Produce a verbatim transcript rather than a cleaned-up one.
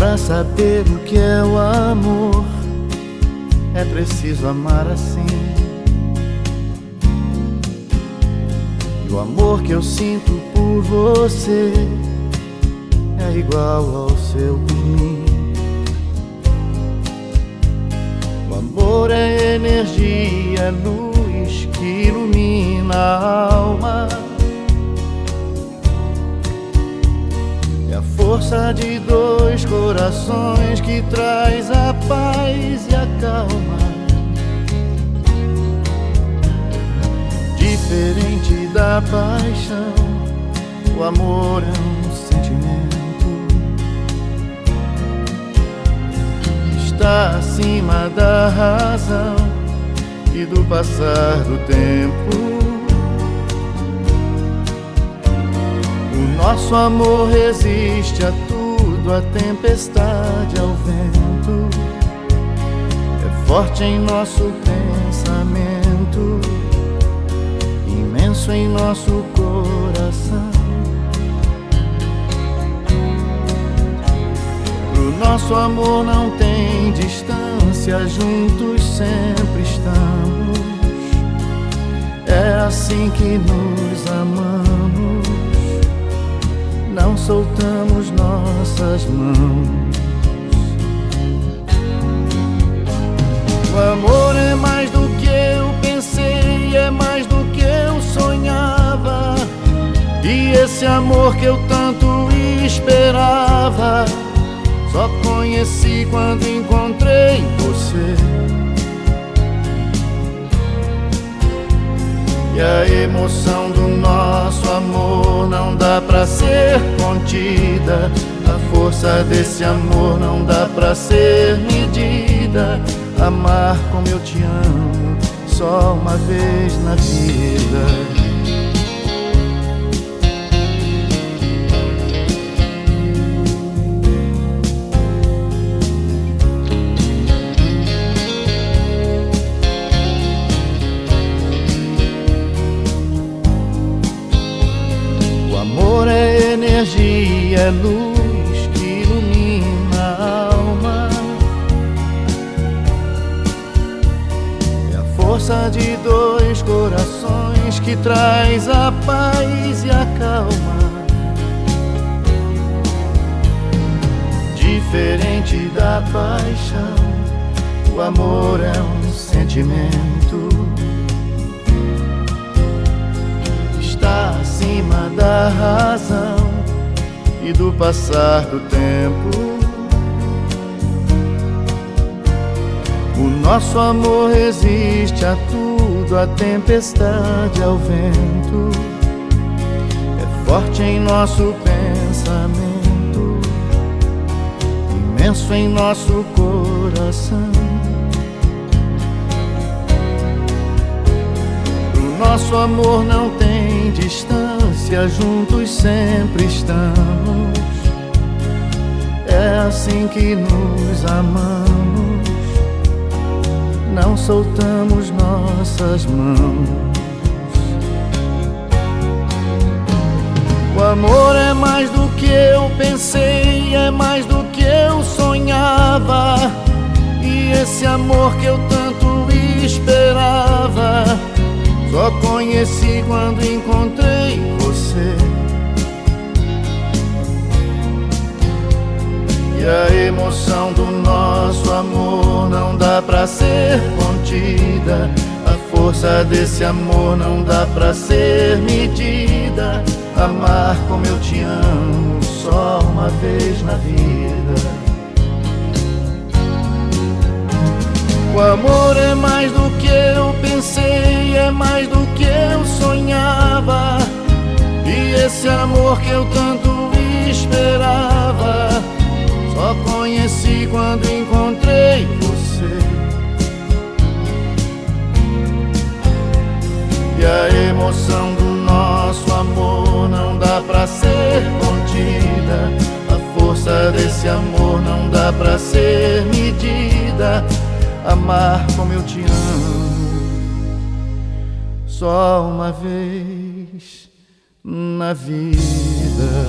Pra saber o que é o amor, é preciso amar assim. E o amor que eu sinto por você é igual ao seu por mim. O amor é energia, é luz que ilumina a alma. É a força de dois corações que traz a paz e a calma. Diferente da paixão, o amor é um sentimento. Está acima da razão e do passar do tempo. O nosso amor resiste a tudo, a tempestade, ao vento. É forte em nosso pensamento, imenso em nosso coração. Pro nosso amor não tem distância, juntos sempre estamos. É assim que nos amamos, não soltamos nossas mãos. O amor é mais do que eu pensei, é mais do que eu sonhava. E esse amor que eu tanto esperava, só conheci quando encontrei você. E a emoção do nosso amor não dá pra ser contida. A força desse amor não dá pra ser medida. Amar como eu te amo, só uma vez na vida. Energia, é luz que ilumina a alma. É a força de dois corações que traz a paz e a calma. Diferente da paixão, o amor é um sentimento. Está acima da razão e do passar do tempo. O nosso amor resiste a tudo, a tempestade, ao vento. É forte em nosso pensamento, imenso em nosso coração. O nosso amor não tem distância, juntos sempre estamos. É assim que nos amamos, não soltamos nossas mãos. O amor é mais do que eu pensei, é mais do que eu sonhava. E esse amor que eu tanto esperava, só conheci quando encontrei você. E a emoção do nosso amor não dá pra ser contida. A força desse amor não dá pra ser medida. Amar como eu te amo, só uma vez na vida. O amor é mais do que eu pensei, é mais do que eu sonhava. E esse amor que eu tanto esperava, só conheci quando encontrei você. E a emoção do nosso amor não dá pra ser contida. A força desse amor não dá pra ser medida. Amar como eu te amo, só uma vez na vida.